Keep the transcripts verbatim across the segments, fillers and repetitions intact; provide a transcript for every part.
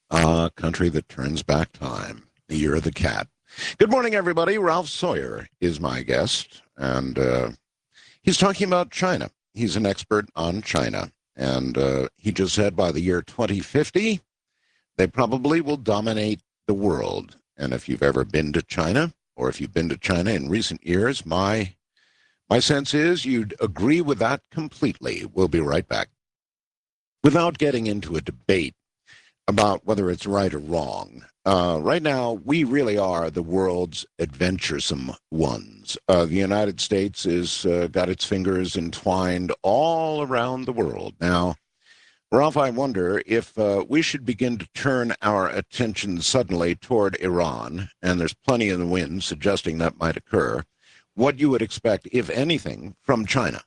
A country that turns back time. The year of the cat. Good morning, everybody. Ralph Sawyer is my guest, and uh, he's talking about China. He's an expert on China, and uh, he just said by the year twenty fifty, they probably will dominate the world. And if you've ever been to China, or if you've been to China in recent years, my my sense is you'd agree with that completely. We'll be right back. Without getting into a debate about whether it's right or wrong. Uh, right now, we really are the world's adventuresome ones. Uh, the United States has uh, got its fingers entwined all around the world. Now, Ralph, I wonder if uh, we should begin to turn our attention suddenly toward Iran, and there's plenty in the wind suggesting that might occur, what you would expect, if anything, from China.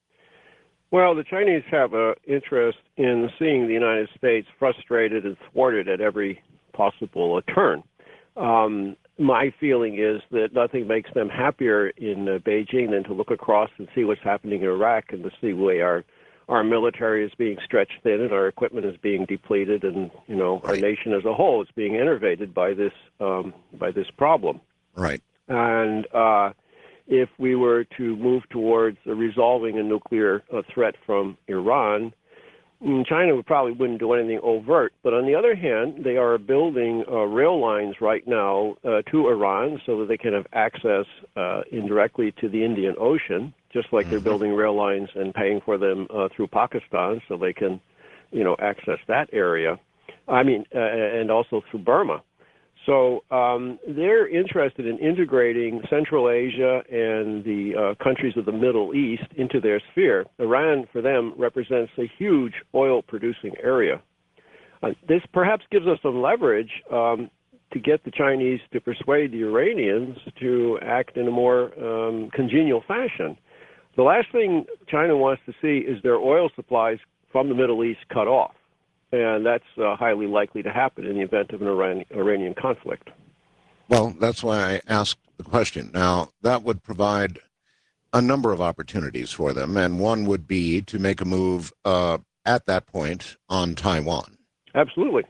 Well, the Chinese have an interest in seeing the United States frustrated and thwarted at every possible turn. Um, my feeling is that nothing makes them happier in uh, Beijing than to look across and see what's happening in Iraq and to see the way our our military is being stretched thin and our equipment is being depleted, and you know our Right. nation as a whole is being enervated by this um, by this problem. Right. And uh, if we were to move towards uh, resolving a nuclear uh, threat from Iran, mm, China would probably wouldn't do anything overt. But on the other hand, they are building uh, rail lines right now uh, to Iran so that they can have access uh, indirectly to the Indian Ocean, just like mm-hmm. they're building rail lines and paying for them uh, through Pakistan so they can, you know, access that area. I mean, uh, and also through Burma. So um, they're interested in integrating Central Asia and the uh, countries of the Middle East into their sphere. Iran, for them, represents a huge oil-producing area. Uh, this perhaps gives us some leverage um, to get the Chinese to persuade the Iranians to act in a more um, congenial fashion. The last thing China wants to see is their oil supplies from the Middle East cut off. And that's uh, highly likely to happen in the event of an Iran- Iranian conflict. Well, that's why I asked the question. Now, that would provide a number of opportunities for them, and one would be to make a move uh, at that point on Taiwan. Absolutely.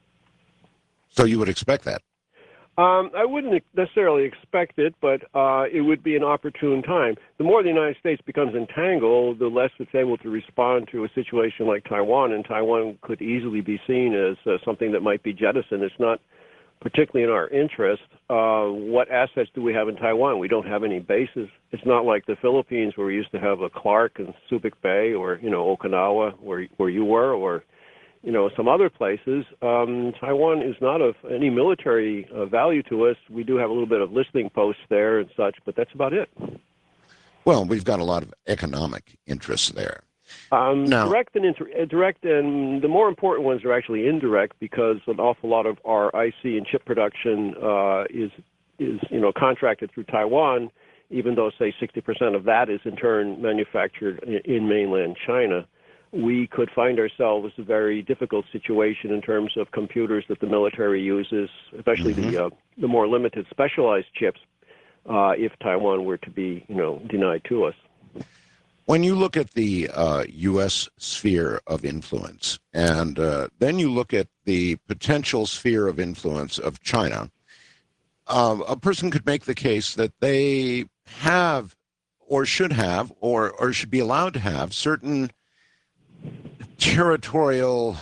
So you would expect that? Um, I wouldn't necessarily expect it, but uh, it would be an opportune time. The more the United States becomes entangled, the less it's able to respond to a situation like Taiwan, and Taiwan could easily be seen as uh, something that might be jettisoned. It's not particularly in our interest. Uh, what assets do we have in Taiwan? We don't have any bases. It's not like the Philippines, where we used to have a Clark and Subic Bay, or you know Okinawa, where where you were, or you know, some other places. Um, Taiwan is not of any military uh, value to us. We do have a little bit of listening posts there and such, but that's about it. Well, we've got a lot of economic interests there. Um, now, direct and inter- uh, direct, and the more important ones are actually indirect, because an awful lot of our I C and chip production uh, is is you know contracted through Taiwan, even though say sixty percent of that is in turn manufactured in, in mainland China. We could find ourselves in a very difficult situation in terms of computers that the military uses, especially mm-hmm. the uh, the more limited specialized chips, uh, if Taiwan were to be, you know, denied to us. When you look at the uh, U S sphere of influence, and uh, then you look at the potential sphere of influence of China, uh, a person could make the case that they have, or should have, or or should be allowed to have certain territorial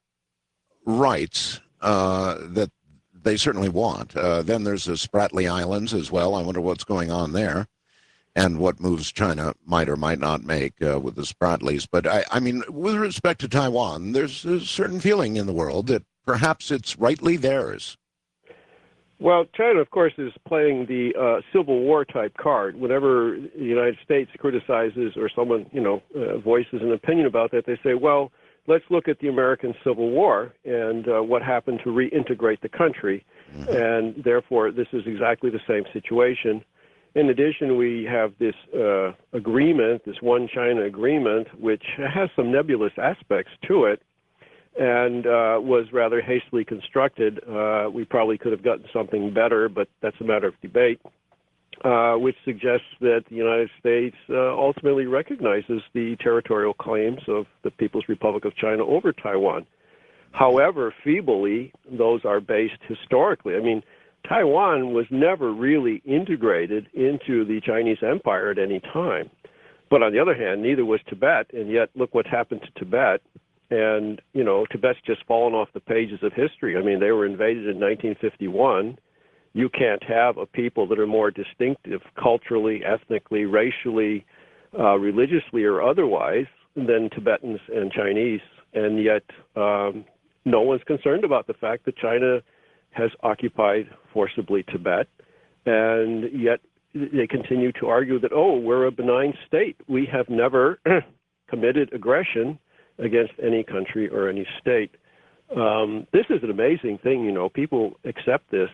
rights uh, that they certainly want. Uh, then there's the Spratly Islands as well. I wonder what's going on there and what moves China might or might not make uh, with the Spratlys. But, I, I mean, with respect to Taiwan, there's a certain feeling in the world that perhaps it's rightly theirs. Well, China, of course, is playing the uh, Civil War type card. Whenever the United States criticizes or someone, you know, uh, voices an opinion about that, they say, well, let's look at the American Civil War and uh, what happened to reintegrate the country. Mm-hmm. And therefore, this is exactly the same situation. In addition, we have this uh, agreement, this One China agreement, which has some nebulous aspects to it, and uh, was rather hastily constructed. Uh, we probably could have gotten something better, but that's a matter of debate, uh, which suggests that the United States uh, ultimately recognizes the territorial claims of the People's Republic of China over Taiwan. However feebly those are based historically. I mean, Taiwan was never really integrated into the Chinese Empire at any time. But on the other hand, neither was Tibet, and yet look what's happened to Tibet. And, you know, Tibet's just fallen off the pages of history. I mean, they were invaded in nineteen fifty-one. You can't have a people that are more distinctive culturally, ethnically, racially, uh, religiously, or otherwise than Tibetans and Chinese. And yet um, no one's concerned about the fact that China has occupied forcibly Tibet. And yet they continue to argue that, oh, we're a benign state. We have never committed aggression against any country or any state. Um, this is an amazing thing, you know. People accept this,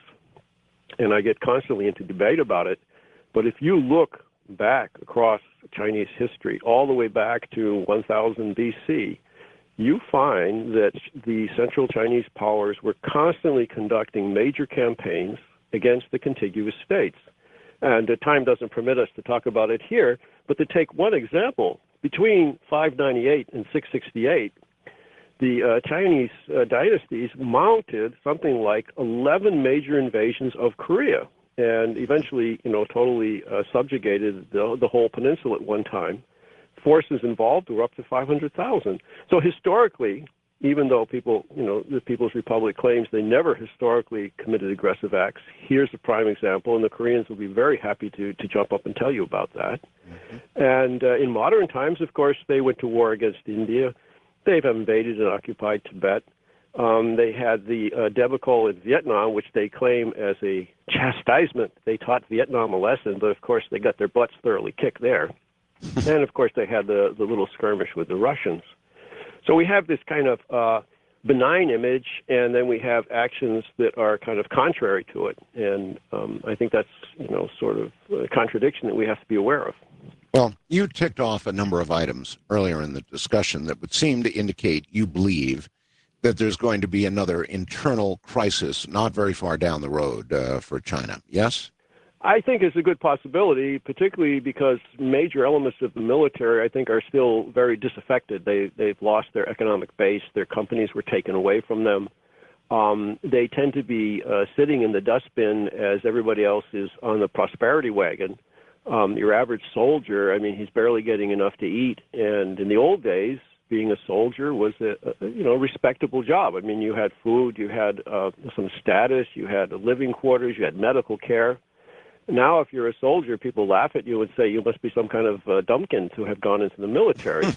and I get constantly into debate about it. But if you look back across Chinese history, all the way back to one thousand B C, you find that the Central Chinese powers were constantly conducting major campaigns against the contiguous states. And the time doesn't permit us to talk about it here, but to take one example, between five ninety-eight and six sixty-eight, the uh, Chinese uh, dynasties mounted something like eleven major invasions of Korea, and eventually, you know, totally uh, subjugated the, the whole peninsula at one time. Forces involved were up to five hundred thousand. So historically, even though people, you know, the People's Republic claims they never historically committed aggressive acts, here's a prime example, and the Koreans will be very happy to, to jump up and tell you about that. Mm-hmm. And uh, in modern times, of course, they went to war against India. They've invaded and occupied Tibet. Um, they had the uh, debacle in Vietnam, which they claim as a chastisement. They taught Vietnam a lesson, but of course they got their butts thoroughly kicked there. And of course they had the, the little skirmish with the Russians. So we have this kind of uh, benign image, and then we have actions that are kind of contrary to it. And um, I think that's, you know, sort of a contradiction that we have to be aware of. Well, you ticked off a number of items earlier in the discussion that would seem to indicate you believe that there's going to be another internal crisis not very far down the road uh, for China. Yes? I think it's a good possibility, particularly because major elements of the military, I think, are still very disaffected. They, they've lost their economic base. Their companies were taken away from them. Um, they tend to be uh, sitting in the dustbin as everybody else is on the prosperity wagon. Um, your average soldier, I mean, he's barely getting enough to eat. And in the old days, being a soldier was a, a you know respectable job. I mean, you had food, you had uh, some status, you had living quarters, you had medical care. Now, if you're a soldier, people laugh at you and say you must be some kind of uh, dumpkin to have gone into the military.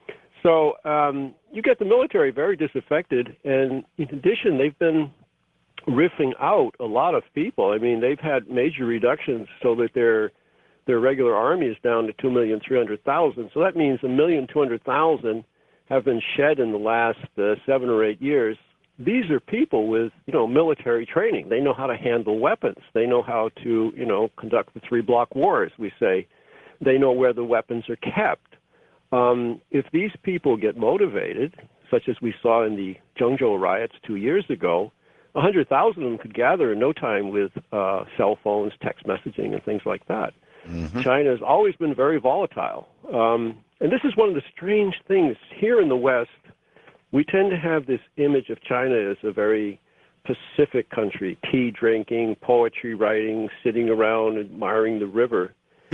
So um, you get the military very disaffected, and in addition, they've been riffing out a lot of people. I mean, they've had major reductions so that their their regular army is down to two million three hundred thousand. So that means one million two hundred thousand have been shed in the last uh, seven or eight years. These are people with, you know, military training. They know how to handle weapons. They know how to, you know, conduct the three-block war, as we say. They know where the weapons are kept. Um, if these people get motivated, such as we saw in the Zhengzhou riots two years ago, one hundred thousand of them could gather in no time with uh, cell phones, text messaging, and things like that. Mm-hmm. China has always been very volatile. Um, and this is one of the strange things. Here in the West, we tend to have this image of China as a very pacific country, tea drinking, poetry writing, sitting around admiring the river.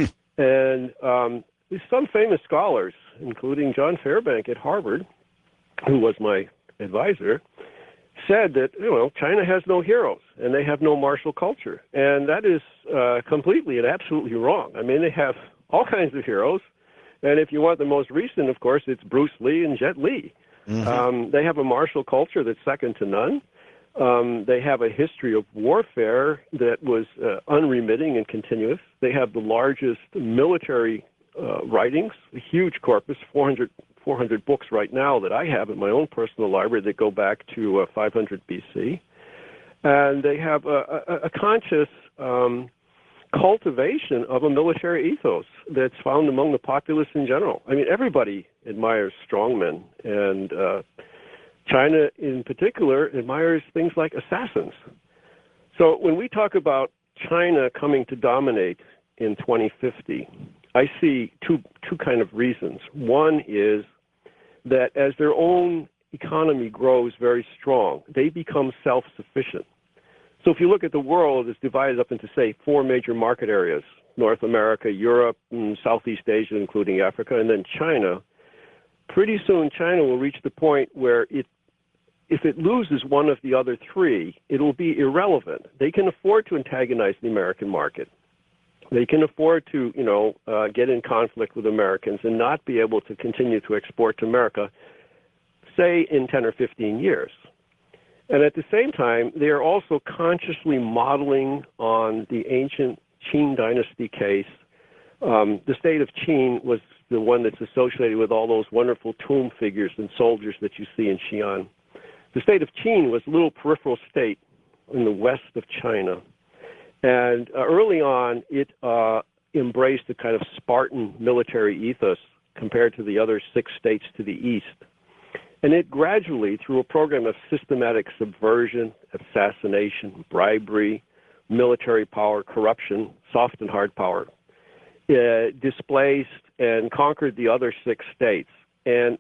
And um, some famous scholars, including John Fairbank at Harvard, who was my advisor, said that, you know, China has no heroes and they have no martial culture. And that is uh, completely and absolutely wrong. I mean, they have all kinds of heroes. And if you want the most recent, of course, it's Bruce Lee and Jet Li. Mm-hmm. Um, they have a martial culture that's second to none. Um, they have a history of warfare that was uh, unremitting and continuous. They have the largest military uh, writings, a huge corpus, four hundred, four hundred books right now that I have in my own personal library that go back to uh, five hundred B C. And they have a, a, a conscious um, cultivation of a military ethos that's found among the populace in general. I mean, everybody admires strongmen, and uh, China in particular admires things like assassins. So when we talk about China coming to dominate in twenty fifty, I see two two kind of reasons. One is that as their own economy grows very strong. They become self-sufficient. So if you look at the world, it's divided up into, say, four major market areas: North America, Europe, and Southeast Asia, including Africa, and then China. Pretty soon, China will reach the point where it, if it loses one of the other three, it will be irrelevant. They can afford to antagonize the American market. They can afford to, you know, uh, get in conflict with Americans and not be able to continue to export to America, say, in ten or fifteen years. And at the same time, they are also consciously modeling on the ancient Qin dynasty case. Um, the state of Qin was the one that's associated with all those wonderful tomb figures and soldiers that you see in Xi'an. The state of Qin was a little peripheral state in the west of China. And uh, early on, it uh, embraced a kind of Spartan military ethos compared to the other six states to the east. And it gradually, through a program of systematic subversion, assassination, bribery, military power, corruption, soft and hard power, uh, displaced and conquered the other six states. And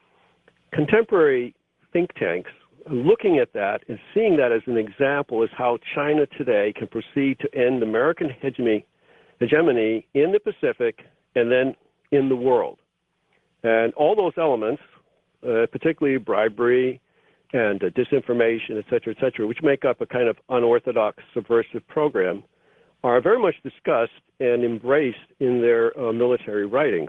contemporary think tanks are looking at that and seeing that as an example as how China today can proceed to end American hegemony, hegemony in the Pacific and then in the world. And all those elements, uh, particularly bribery and uh, disinformation, et cetera, et cetera, which make up a kind of unorthodox subversive program, are very much discussed and embraced in their uh, military writings.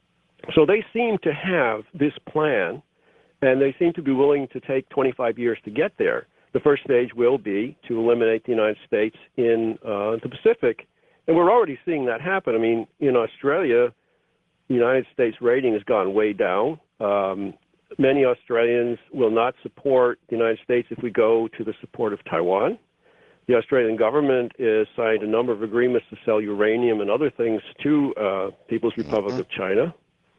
So they seem to have this plan, and they seem to be willing to take twenty-five years to get there. The first stage will be to eliminate the United States in uh, the Pacific, and we're already seeing that happen. I mean, in Australia, the United States rating has gone way down. Um, many Australians will not support the United States if we go to the support of Taiwan. The Australian government has signed a number of agreements to sell uranium and other things to uh, People's Republic mm-hmm. of China.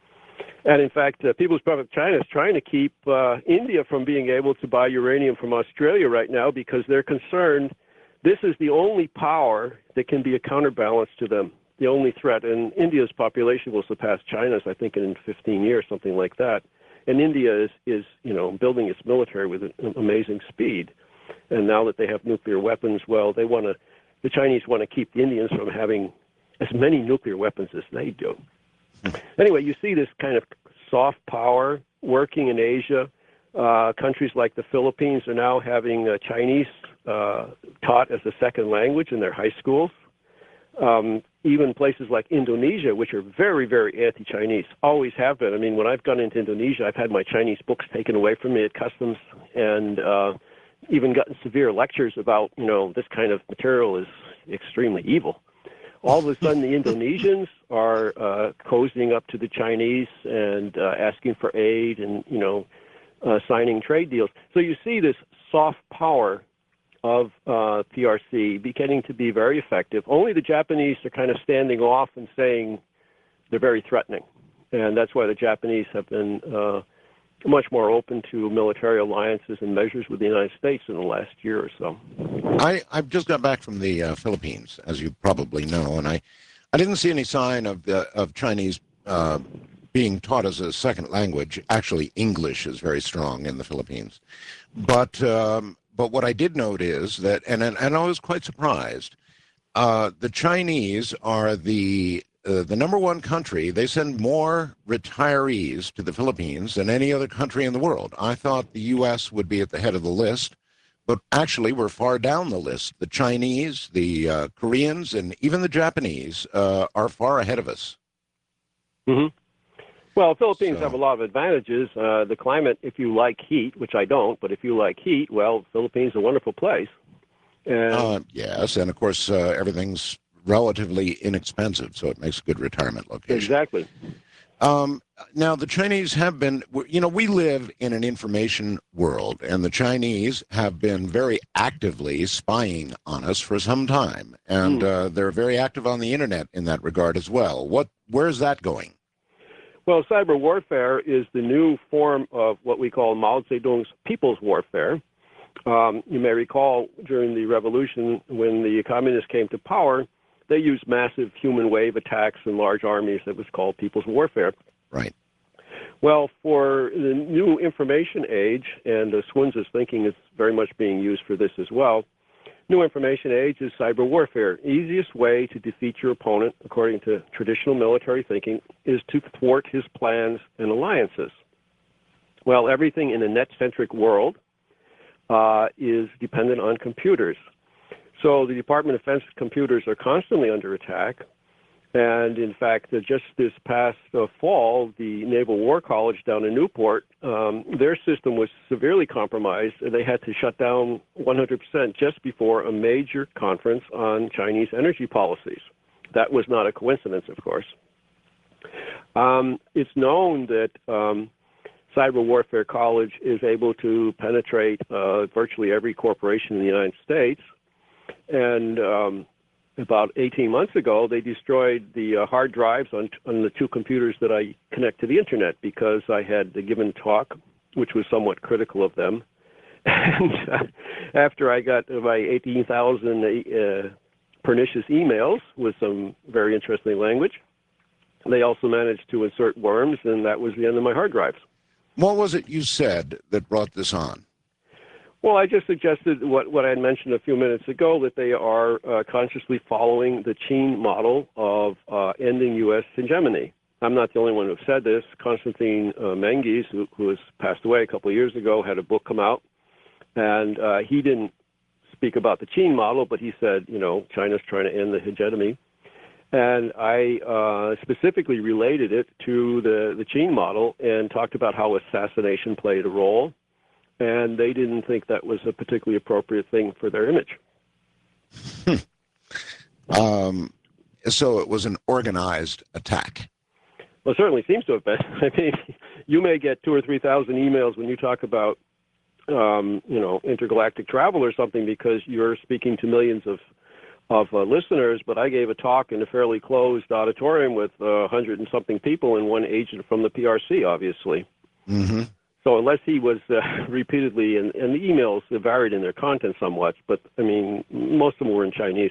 And in fact, uh, People's Republic of China is trying to keep uh, India from being able to buy uranium from Australia right now because they're concerned this is the only power that can be a counterbalance to them, the only threat. And India's population will surpass China's, I think, in fifteen years, something like that. And India is, is you know, building its military with an amazing speed. And now that they have nuclear weapons, well, they want to, the Chinese want to keep the Indians from having as many nuclear weapons as they do. Anyway, you see this kind of soft power working in Asia. Uh, countries like the Philippines are now having uh, Chinese uh, taught as a second language in their high schools. Um, even places like Indonesia, which are very, very anti-Chinese, always have been. I mean, when I've gone into Indonesia, I've had my Chinese books taken away from me at customs and uh, even gotten severe lectures about, you know, this kind of material is extremely evil. All of a sudden, the Indonesians are uh, cozying up to the Chinese and uh, asking for aid and, you know, uh, signing trade deals. So you see this soft power of uh, P R C beginning to be very effective. Only the Japanese are kind of standing off and saying they're very threatening. And that's why the Japanese have been uh, much more open to military alliances and measures with the United States in the last year or so. I, I've just got back from the uh, Philippines, as you probably know, and I, I didn't see any sign of, uh, of Chinese uh, being taught as a second language. Actually, English is very strong in the Philippines. But um, but what I did note is that, and, and, and I was quite surprised, uh, the Chinese are the Uh, the number one country. They send more retirees to the Philippines than any other country in the world. I thought the U S would be at the head of the list, but actually we're far down the list. The Chinese, the uh, Koreans, and even the Japanese uh, are far ahead of us. Mm-hmm. Well, Philippines so. have a lot of advantages. Uh, the climate, if you like heat, which I don't, but if you like heat, well, Philippines is a wonderful place. And uh, yes, and of course uh, everything's relatively inexpensive, so it makes a good retirement location. Exactly. Um, now, the Chinese have been, you know, we live in an information world, and the Chinese have been very actively spying on us for some time, and mm. uh, they're very active on the internet in that regard as well. What, where's that going? Well, cyber warfare is the new form of what we call Mao Zedong's people's warfare. Um, you may recall during the revolution when the communists came to power, they used massive human wave attacks and large armies that was called people's warfare. Right. Well, for the new information age, and uh, Swin's thinking is very much being used for this as well, new information age is cyber warfare. Easiest way to defeat your opponent, according to traditional military thinking, is to thwart his plans and alliances. Well, everything in a net-centric world uh, is dependent on computers. So the Department of Defense computers are constantly under attack. And in fact, uh, just this past uh, fall, the Naval War College down in Newport, um, their system was severely compromised, and they had to shut down one hundred percent just before a major conference on Chinese energy policies. That was not a coincidence, of course. Um, it's known that um, Cyber Warfare College is able to penetrate uh, virtually every corporation in the United States, and um, about eighteen months ago, they destroyed the uh, hard drives on, on the two computers that I connect to the internet because I had given talk, which was somewhat critical of them. And uh, after I got my eighteen thousand uh, pernicious emails with some very interesting language, they also managed to insert worms, and that was the end of my hard drives. What was it you said that brought this on? Well, I just suggested what, what I had mentioned a few minutes ago, that they are uh, consciously following the Qin model of uh, ending U S hegemony. I'm not the only one who said this. Konstantin uh, Mengiz, who, who has passed away a couple of years ago, had a book come out, and uh, he didn't speak about the Qin model, but he said, you know, China's trying to end the hegemony. And I uh, specifically related it to the, the Qin model and talked about how assassination played a role. And they didn't think that was a particularly appropriate thing for their image. um, so it was an organized attack. Well, it certainly seems to have been. I mean, you may get two or three thousand emails when you talk about, um, you know, intergalactic travel or something because you're speaking to millions of of uh, listeners. But I gave a talk in a fairly closed auditorium with a uh, hundred and something people and one agent from the P R C, obviously. Mm-hmm. So unless he was uh, repeatedly, and, and the emails varied in their content somewhat, but I mean, most of them were in Chinese.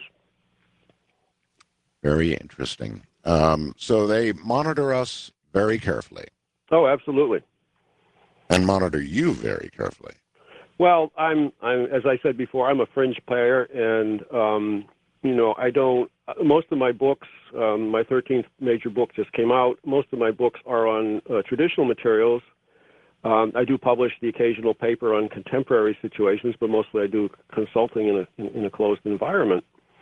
Very interesting. Um, so they monitor us very carefully. Oh, absolutely. And monitor you very carefully. Well, I'm, I'm, as I said before, I'm a fringe player, and um, you know, I don't. Most of my books, um, my thirteenth major book just came out. Most of my books are on uh, traditional materials. Um, I do publish the occasional paper on contemporary situations, but mostly I do consulting in a, in, in a closed environment.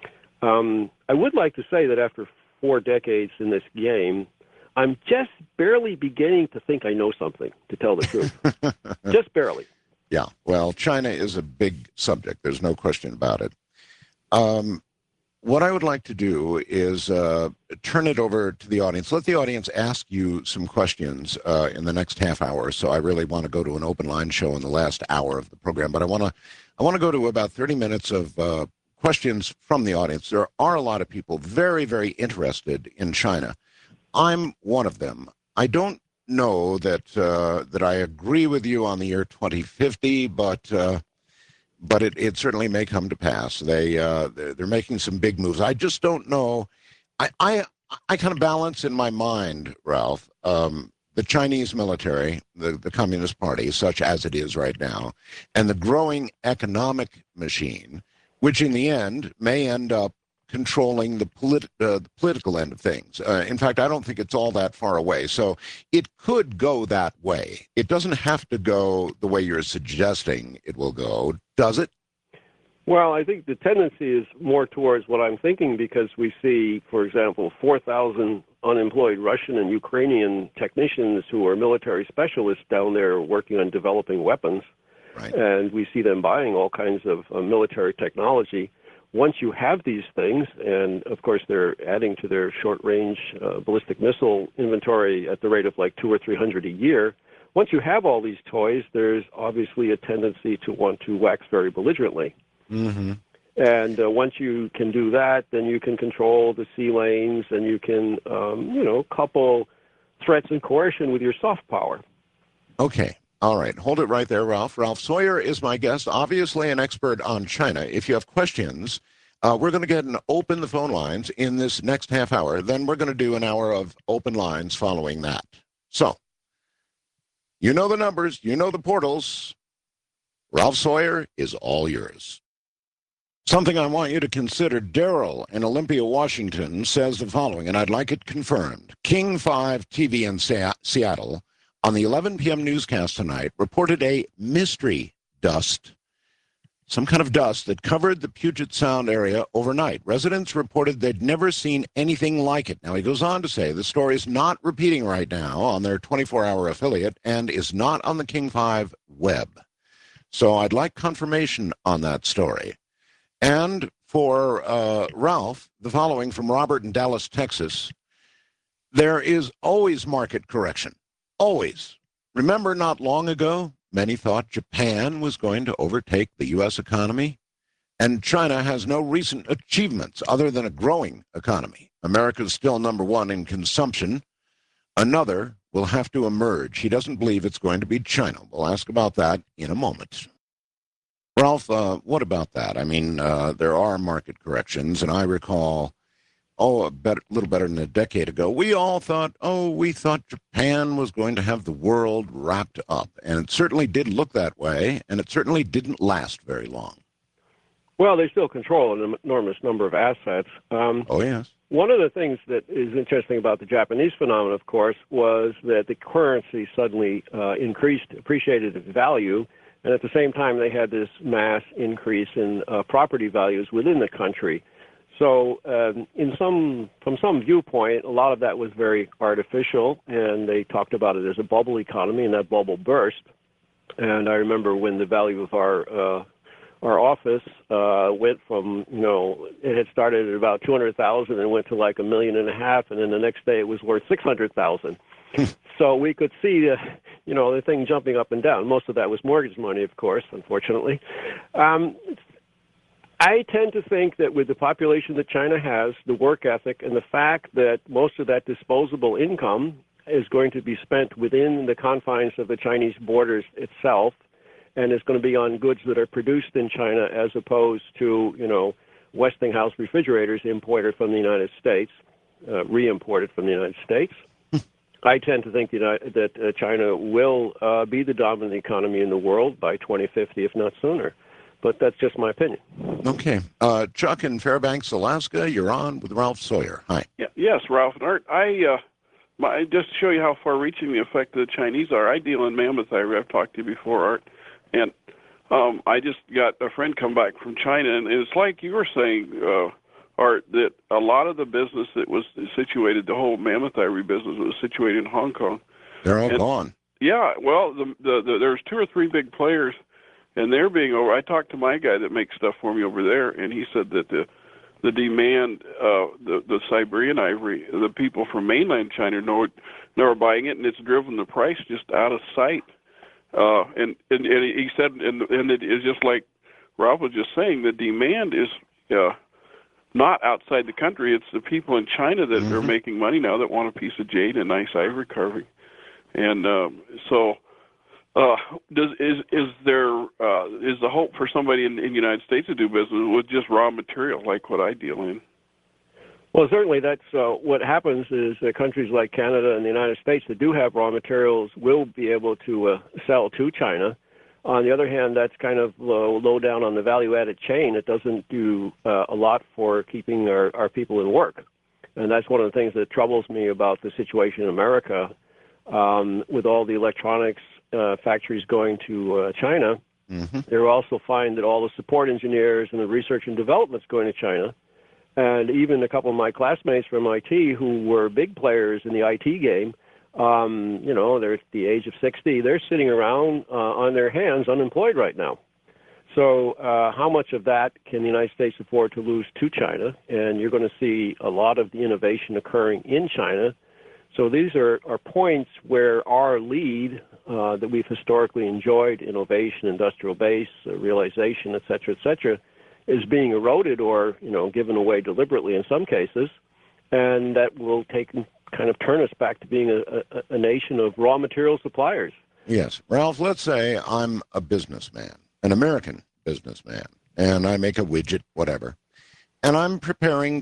Um, I would like to say that after four decades in this game, I'm just barely beginning to think I know something, to tell the truth. Just barely. Yeah, well, China is a big subject. There's no question about it. Um, What I would like to do is uh, turn it over to the audience. Let the audience ask you some questions uh, in the next half hour. So I really want to go to an open line show in the last hour of the program, but I want to I want to go to about thirty minutes of uh, questions from the audience. There are a lot of people very, very interested in China. I'm one of them. I don't know that uh, that I agree with you on the year twenty fifty, but. Uh, But it, it certainly may come to pass. They uh, they're, they're making some big moves. I just don't know. I I, I kind of balance in my mind, Ralph, um, the Chinese military, the, the Communist Party, such as it is right now, and the growing economic machine, which in the end may end up controlling the, polit- uh, the political end of things. Uh, in fact, I don't think it's all that far away. So it could go that way. It doesn't have to go the way you're suggesting it will go, does it? Well, I think the tendency is more towards what I'm thinking because we see, for example, four thousand unemployed Russian and Ukrainian technicians who are military specialists down there working on developing weapons. Right. And we see them buying all kinds of uh, military technology. Once you have these things, and of course they're adding to their short-range uh, ballistic missile inventory at the rate of like two or three hundred a year, once you have all these toys, there's obviously a tendency to want to wax very belligerently. Mm-hmm. And uh, once you can do that, then you can control the sea lanes, and you can, um, you know, couple threats and coercion with your soft power. Okay. All right. Hold it right there, Ralph. Ralph Sawyer is my guest, obviously an expert on China. If you have questions, uh, we're going to get and open the phone lines in this next half hour. Then we're going to do an hour of open lines following that. So You know the numbers. You know the portals. Ralph Sawyer is all yours. Something I want you to consider. Daryl in Olympia, Washington, says the following, and I'd like it confirmed. King five T V in Seattle, on the eleven p.m. newscast tonight, reported a mystery dust, some kind of dust that covered the Puget Sound area overnight. Residents reported they'd never seen anything like it. Now, he goes on to say the story is not repeating right now on their twenty-four hour affiliate and is not on the King five web. So I'd like confirmation on that story. And for uh, Ralph, the following from Robert in Dallas, Texas. There is always market correction. Always. Remember, not long ago, many thought Japan was going to overtake the U S economy, and China has no recent achievements other than a growing economy. America is still number one in consumption. Another will have to emerge. He doesn't believe it's going to be China. We'll ask about that in a moment. Ralph, uh, what about that? I mean, uh, there are market corrections, and I recall, oh, a better, little better than a decade ago, we all thought, oh, we thought Japan was going to have the world wrapped up. And it certainly did look that way, and it certainly didn't last very long. Well, they still control an enormous number of assets. Um, oh, yes. One of the things that is interesting about the Japanese phenomenon, of course, was that the currency suddenly uh, increased, appreciated its value, and at the same time they had this mass increase in uh, property values within the country. So um, in some, from some viewpoint, a lot of that was very artificial, and they talked about it as a bubble economy, and that bubble burst. And I remember when the value of our uh, our office uh, went from, you know, it had started at about two hundred thousand and went to like a million and a half, and then the next day it was worth six hundred thousand. So we could see, uh, you know, the thing jumping up and down. Most of that was mortgage money, of course, unfortunately. Um, I tend to think that with the population that China has, the work ethic, and the fact that most of that disposable income is going to be spent within the confines of the Chinese borders itself, and is going to be on goods that are produced in China as opposed to, you know, Westinghouse refrigerators imported from the United States, uh, re-imported from the United States. I tend to think that, that uh, China will uh, be the dominant economy in the world by twenty fifty, if not sooner. But that's just my opinion. Okay. Uh, Chuck in Fairbanks, Alaska, you're on with Ralph Sawyer. Hi. Yeah, yes, Ralph and Art. I, uh, my, just to show you how far-reaching the effect of the Chinese are, I deal in mammoth ivory. I've talked to you before, Art. And um, I just got a friend come back from China, and it's like you were saying, uh, Art, that a lot of the business that was situated, the whole mammoth ivory business was situated in Hong Kong. They're all and, gone. Yeah, well, the, the, the, there's two or three big players, and they're being over. I talked to my guy that makes stuff for me over there, and he said that the the demand, uh, the the Siberian ivory, the people from mainland China know know are buying it, and it's driven the price just out of sight. Uh, and, and and he said, and and it is just like Ralph was just saying, the demand is uh, not outside the country. It's the people in China that mm-hmm. are making money now that want a piece of jade and nice ivory carving. And um, so, uh, does is is there uh, is the hope for somebody in, in the United States to do business with just raw material like what I deal in? Well, certainly that's uh, what happens is uh, countries like Canada and the United States that do have raw materials will be able to uh, sell to China. On the other hand, that's kind of low, low down on the value-added chain. It doesn't do uh, a lot for keeping our, our people in work. And that's one of the things that troubles me about the situation in America. Um, with all the electronics uh, factories going to uh, China, mm-hmm. they also find that all the support engineers and the research and development is going to China. And even a couple of my classmates from M I T who were big players in the I T game, um, you know, they're at the age of sixty, they're sitting around uh, on their hands unemployed right now. So uh, how much of that can the United States afford to lose to China? And you're going to see a lot of the innovation occurring in China. So these are, are points where our lead uh, that we've historically enjoyed, innovation, industrial base, uh, realization, et cetera, et cetera, is being eroded or, you know, given away deliberately in some cases, and that will take kind of turn us back to being a, a, a nation of raw material suppliers. Yes. Ralph, let's say I'm a businessman, an American businessman, and I make a widget, whatever, and I'm preparing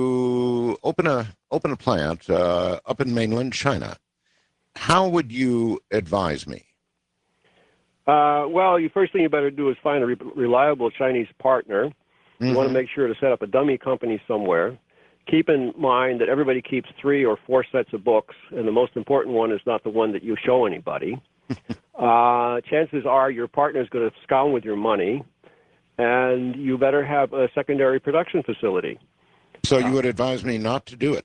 to open a open a plant uh, up in mainland China. How would you advise me? Uh, well, the first thing you better do is find a re- reliable Chinese partner. Mm-hmm. You want to make sure to set up a dummy company somewhere. Keep in mind that everybody keeps three or four sets of books, and the most important one is not the one that you show anybody. uh, chances are your partner is going to scound with your money, and you better have a secondary production facility. So you would advise me not to do it?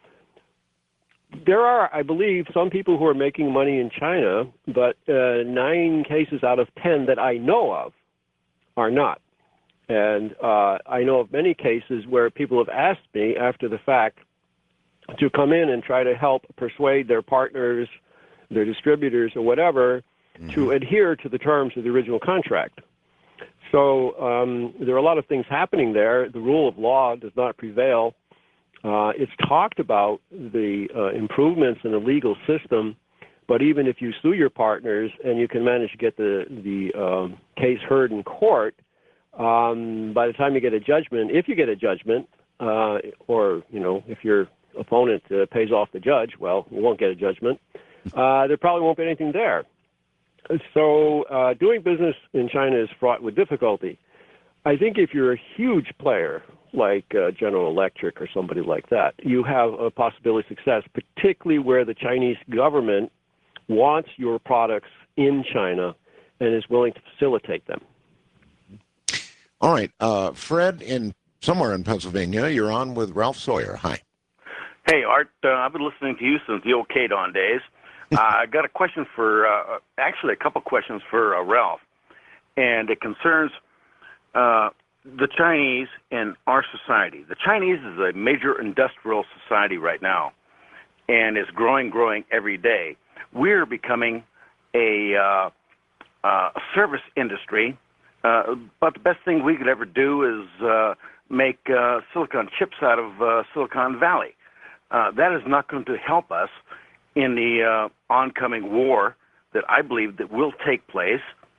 There are, I believe, some people who are making money in China, but uh, nine cases out of ten that I know of are not. And uh, I know of many cases where people have asked me after the fact to come in and try to help persuade their partners, their distributors, or whatever, mm-hmm. to adhere to the terms of the original contract. So um, there are a lot of things happening there. The rule of law does not prevail. Uh, it's talked about the uh, improvements in the legal system, but even if you sue your partners and you can manage to get the, the um, case heard in court, Um, by the time you get a judgment, if you get a judgment, uh, or, you know, if your opponent uh, pays off the judge, well, you won't get a judgment. Uh, there probably won't be anything there. So uh, doing business in China is fraught with difficulty. I think if you're a huge player, like uh, General Electric or somebody like that, you have a possibility of success, particularly where the Chinese government wants your products in China and is willing to facilitate them. All right. Uh, Fred, in somewhere in Pennsylvania, you're on with Ralph Sawyer. Hi. Hey, Art. Uh, I've been listening to you since the old K-Don days. uh, I got a question for, uh, actually a couple questions for uh, Ralph, and it concerns uh, the Chinese and our society. The Chinese is a major industrial society right now, and it's growing, growing every day. We're becoming a, uh, uh, a service industry. Uh, but the best thing we could ever do is uh, make uh, silicon chips out of uh, Silicon Valley. Uh, that is not going to help us in the uh, oncoming war that I believe that will take place.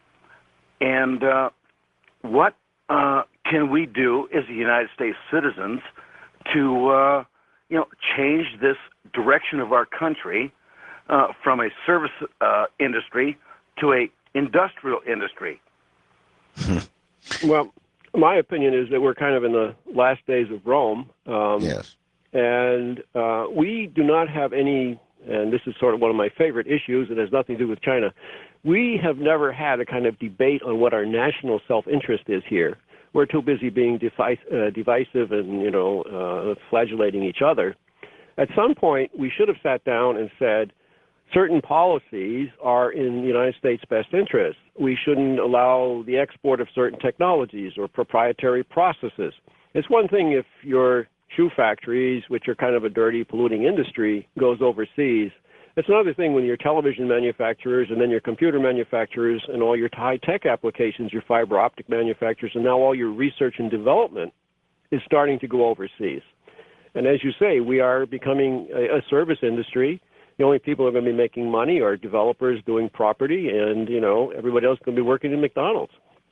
And uh, what uh, can we do as the United States citizens to, uh, you know, change this direction of our country uh, from a service uh, industry to a industrial industry? Well, my opinion is that we're kind of in the last days of Rome. Um, yes. And uh, we do not have any, and this is sort of one of my favorite issues, it has nothing to do with China. We have never had a kind of debate on what our national self-interest is here. We're too busy being device, uh, divisive and, you know, uh, flagellating each other. At some point, we should have sat down and said, certain policies are in the United States' best interest. We shouldn't allow the export of certain technologies or proprietary processes. It's one thing if your shoe factories, which are kind of a dirty, polluting industry, goes overseas. It's another thing when your television manufacturers and then your computer manufacturers and all your high-tech applications, your fiber optic manufacturers, and now all your research and development is starting to go overseas. And as you say, we are becoming a, a service industry. The only people who are going to be making money are developers doing property, and, you know, everybody else is going to be working in McDonald's.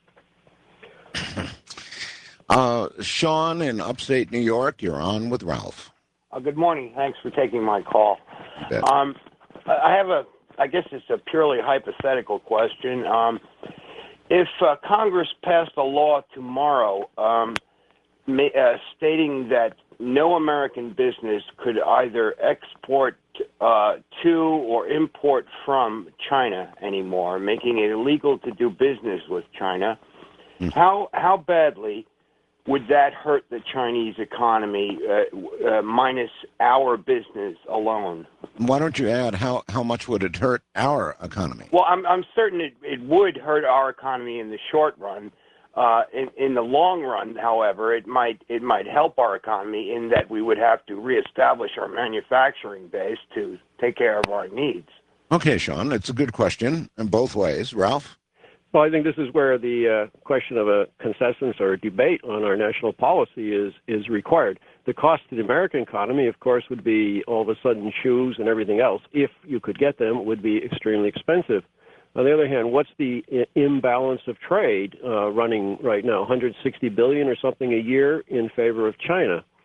Uh, Sean in upstate New York, you're on with Ralph. Uh, good morning. Thanks for taking my call. Um, I have a, I guess it's a purely hypothetical question. Um, if uh, Congress passed a law tomorrow um, ma- uh, stating that no American business could either export uh, to or import from China anymore, making it illegal to do business with China, mm. how how badly would that hurt the Chinese economy, uh, uh, minus our business alone? Why don't you add how, how much would it hurt our economy? Well, I'm I'm certain it, it would hurt our economy in the short run. Uh, in, in the long run, however, it might it might help our economy in that we would have to reestablish our manufacturing base to take care of our needs. Okay, Sean, it's a good question in both ways. Ralph? Well, I think this is where the uh, question of a consensus or a debate on our national policy is, is required. The cost to the American economy, of course, would be all of a sudden shoes and everything else, if you could get them, would be extremely expensive. On the other hand, what's the I- imbalance of trade uh, running right now? one hundred sixty billion dollars or something a year in favor of China.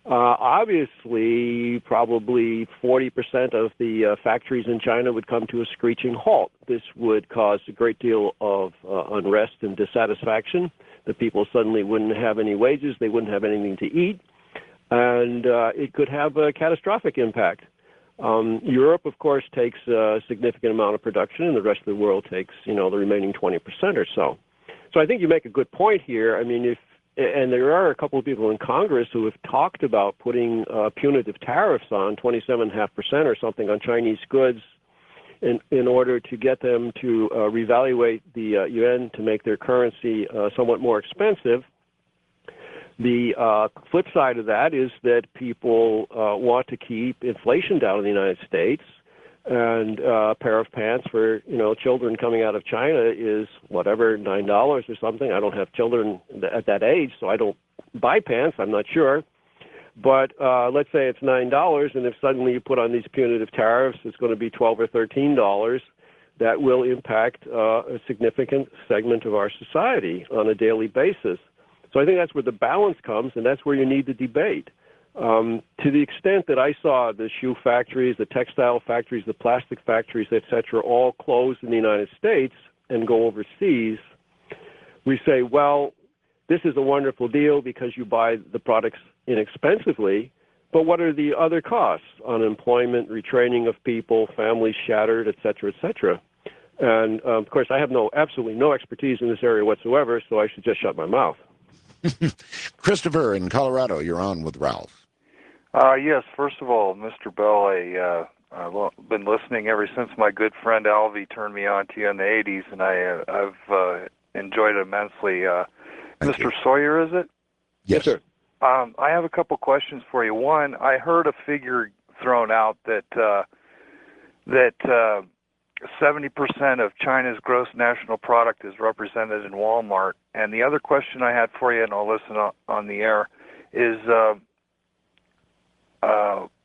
Uh, obviously, probably forty percent of the uh, factories in China would come to a screeching halt. This would cause a great deal of uh, unrest and dissatisfaction. The people suddenly wouldn't have any wages, they wouldn't have anything to eat, and uh, it could have a catastrophic impact. Um, Europe, of course, takes a significant amount of production, and the rest of the world takes, you know, the remaining twenty percent or so. So I think you make a good point here. I mean, if and there are a couple of people in Congress who have talked about putting uh, punitive tariffs on twenty-seven point five percent or something on Chinese goods in, in order to get them to uh, reevaluate the uh, yuan to make their currency uh, somewhat more expensive. The uh, flip side of that is that people uh, want to keep inflation down in the United States. And uh, a pair of pants for, you know, children coming out of China is whatever, nine dollars or something. I don't have children at that age, so I don't buy pants. I'm not sure. But uh, let's say it's nine dollars, and if suddenly you put on these punitive tariffs, it's going to be twelve or thirteen dollars. That will impact uh, a significant segment of our society on a daily basis. So I think that's where the balance comes, and that's where you need the debate. Um, to the extent that I saw the shoe factories, the textile factories, the plastic factories, et cetera, all close in the United States and go overseas, we say, well, this is a wonderful deal because you buy the products inexpensively, but what are the other costs? Unemployment, retraining of people, families shattered, et cetera, et cetera. And, um, of course, I have no absolutely no expertise in this area whatsoever, so I should just shut my mouth. Christopher in Colorado, you're on with Ralph. Uh, yes, first of all, Mister Bell, I, uh, I've been listening ever since my good friend Alvy turned me on to you in the eighties, and I, uh, I've uh, enjoyed it immensely. Uh, Mister you. Sawyer, is it? Yes, sir. Um, I have a couple questions for you. One, I heard a figure thrown out that uh, that uh, seventy percent of China's gross national product is represented in Walmart. And the other question I had for you, and I'll listen on, on the air, is uh, uh,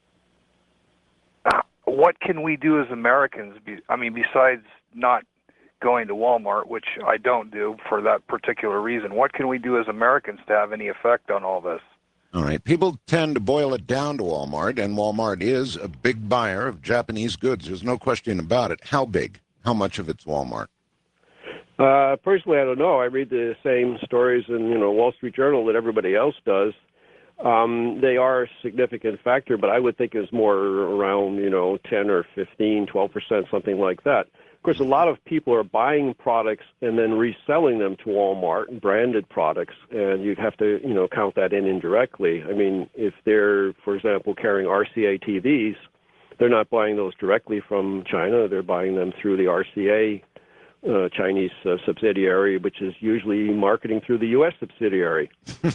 what can we do as Americans? Be, I mean, besides not going to Walmart, which I don't do for that particular reason, what can we do as Americans to have any effect on all this? All right. People tend to boil it down to Walmart, and Walmart is a big buyer of Japanese goods. There's no question about it. How big? How much of it's Walmart? Uh, personally, I don't know. I read the same stories in, you know, Wall Street Journal that everybody else does. Um, they are a significant factor, but I would think it's more around, you know, ten or fifteen, twelve percent, something like that. Of course, a lot of people are buying products and then reselling them to Walmart, branded products, and you'd have to, you know, count that in indirectly. I mean, if they're, for example, carrying R C A T Vs, they're not buying those directly from China. They're buying them through the R C A uh, Chinese uh, subsidiary, which is usually marketing through the U S subsidiary.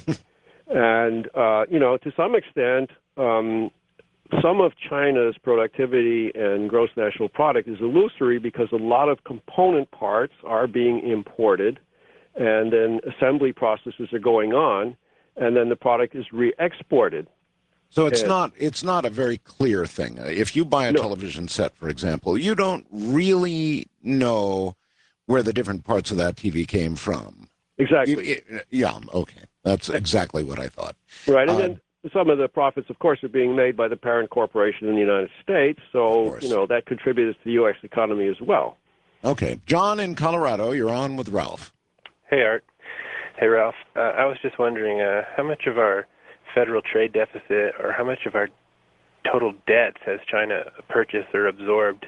And, uh, you know, to some extent, um, some of China's productivity and gross national product is illusory because a lot of component parts are being imported, and then assembly processes are going on, and then the product is re-exported. So it's and, not it's not a very clear thing. If you buy a no. television set, for example, you don't really know where the different parts of that T V came from. Exactly. You, it, yeah, okay. That's exactly what I thought. Right, and um, then some of the profits, of course, are being made by the parent corporation in the United States, so, you know, that contributes to the U S economy as well. Okay. John in Colorado, you're on with Ralph. Hey, Art. Hey, Ralph. Uh, I was just wondering uh, how much of our federal trade deficit or how much of our total debts has China purchased or absorbed?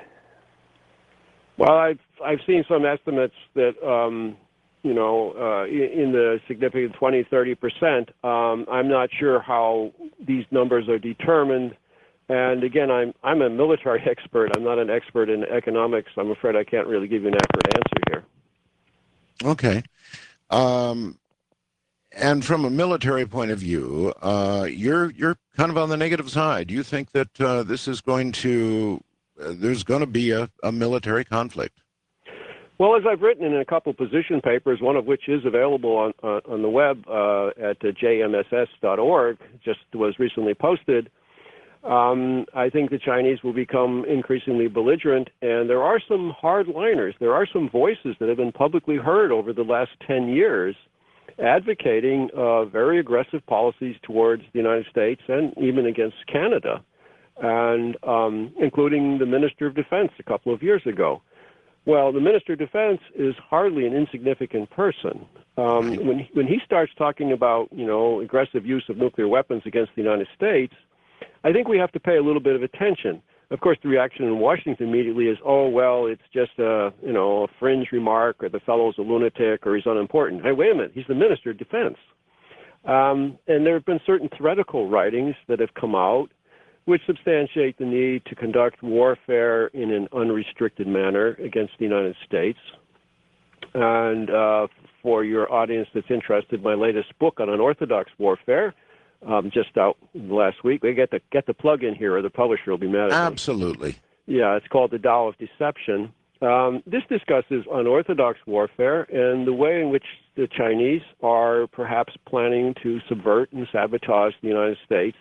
Well, I've, I've seen some estimates that, um, you know, uh, in the significant twenty, thirty percent. Um, I'm not sure how these numbers are determined. And again, I'm I'm a military expert. I'm not an expert in economics. I'm afraid I can't really give you an accurate answer here. Okay. Um, and from a military point of view, uh, you're you're kind of on the negative side. Do you think that uh, this is going to, uh, there's going to be a, a military conflict? Well, as I've written in a couple position papers, one of which is available on uh, on the web uh, at uh, j m s s dot org, just was recently posted, um, I think the Chinese will become increasingly belligerent, and there are some hardliners. There are some voices that have been publicly heard over the last ten years advocating uh, very aggressive policies towards the United States and even against Canada, and um, including the Minister of Defense a couple of years ago. Well, the Minister of Defense is hardly an insignificant person. Um, when when he starts talking about, you know, aggressive use of nuclear weapons against the United States, I think we have to pay a little bit of attention. Of course, the reaction in Washington immediately is, oh, well, it's just a, you know, a fringe remark, or the fellow's a lunatic, or he's unimportant. Hey, wait a minute, he's the Minister of Defense. Um, and there have been certain theoretical writings that have come out which substantiate the need to conduct warfare in an unrestricted manner against the United States. And uh, for your audience that's interested, my latest book on unorthodox warfare, um, just out last week. We get the get the plug in here, or the publisher will be mad at me. Absolutely. Yeah, it's called The Tao of Deception. Um, this discusses unorthodox warfare and the way in which the Chinese are perhaps planning to subvert and sabotage the United States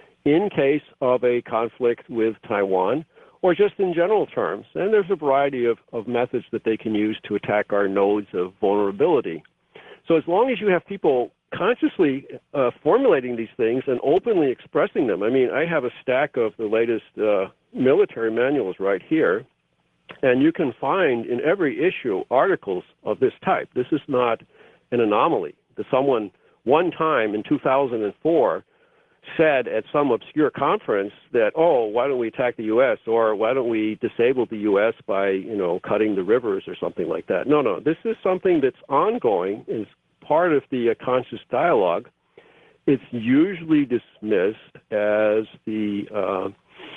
in case of a conflict with Taiwan, or just in general terms. And there's a variety of, of methods that they can use to attack our nodes of vulnerability. So as long as you have people consciously uh, formulating these things and openly expressing them, I mean, I have a stack of the latest uh, military manuals right here, and you can find in every issue articles of this type. This is not an anomaly. That someone one time in two thousand four said at some obscure conference that, oh, why don't we attack the U S, or why don't we disable the U S by, you know, cutting the rivers or something like that. No, no, this is something that's ongoing, is part of the uh, conscious dialogue. It's usually dismissed as the uh,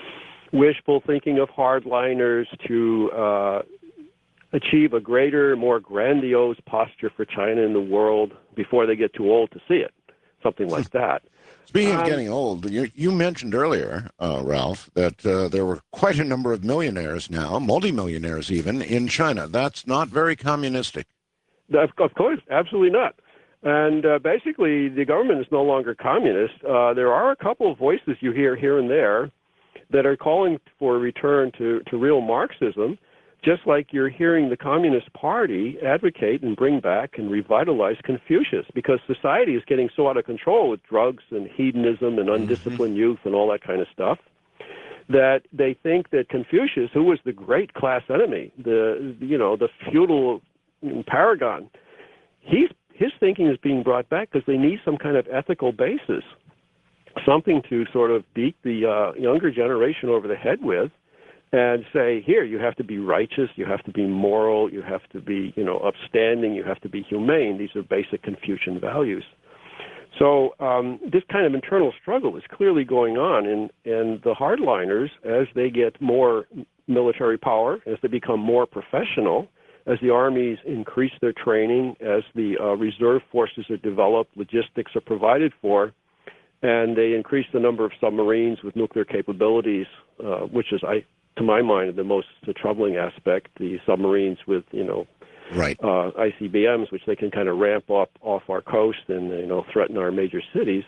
wishful thinking of hardliners to uh, achieve a greater, more grandiose posture for China in the world before they get too old to see it, something like that. Speaking of um, getting old, you, you mentioned earlier, uh, Ralph, that uh, there were quite a number of millionaires now, multimillionaires even, in China. That's not very communistic. Of, of course, absolutely not. And uh, basically, the government is no longer communist. Uh, there are a couple of voices you hear here and there that are calling for a return to, to real Marxism, just like you're hearing the Communist Party advocate and bring back and revitalize Confucius, because society is getting so out of control with drugs and hedonism and undisciplined mm-hmm. youth and all that kind of stuff, that they think that Confucius, who was the great class enemy, the, you know, the feudal paragon, he's, his thinking is being brought back because they need some kind of ethical basis, something to sort of beat the uh, younger generation over the head with, and say, here, you have to be righteous, you have to be moral, you have to be, you know, upstanding, you have to be humane. These are basic Confucian values. So um, this kind of internal struggle is clearly going on, and, and the hardliners, as they get more military power, as they become more professional, as the armies increase their training, as the uh, reserve forces are developed, logistics are provided for, and they increase the number of submarines with nuclear capabilities, uh, which is, I, to my mind, the most the troubling aspect, the submarines with, you know, right. uh, I C B Ms, which they can kind of ramp up off our coast and, you know, threaten our major cities.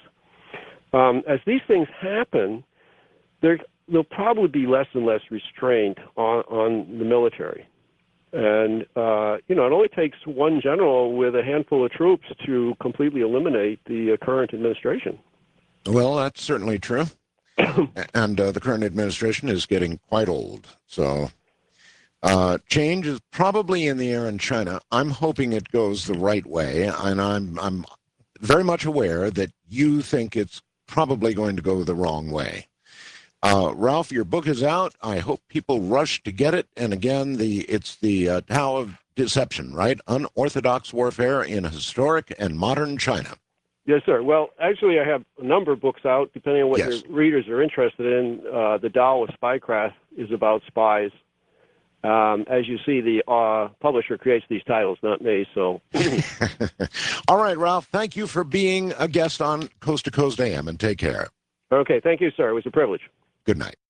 Um, as these things happen, there, there'll probably be less and less restraint on, on the military. And, uh, you know, it only takes one general with a handful of troops to completely eliminate the uh, current administration. Well, that's certainly true. And uh, the current administration is getting quite old. So uh, change is probably in the air in China. I'm hoping it goes the right way, and I'm I'm very much aware that you think it's probably going to go the wrong way. Uh, Ralph, your book is out. I hope people rush to get it. And again, the it's the uh, Tao of Deception, right? Unorthodox Warfare in Historic and Modern China. Yes, sir. Well, actually, I have a number of books out, depending on what yes. your readers are interested in. Uh, the Tao of Spycraft is about spies. Um, as you see, the uh, publisher creates these titles, not me. So, all right, Ralph. Thank you for being a guest on Coast to Coast A M, and take care. Okay, thank you, sir. It was a privilege. Good night.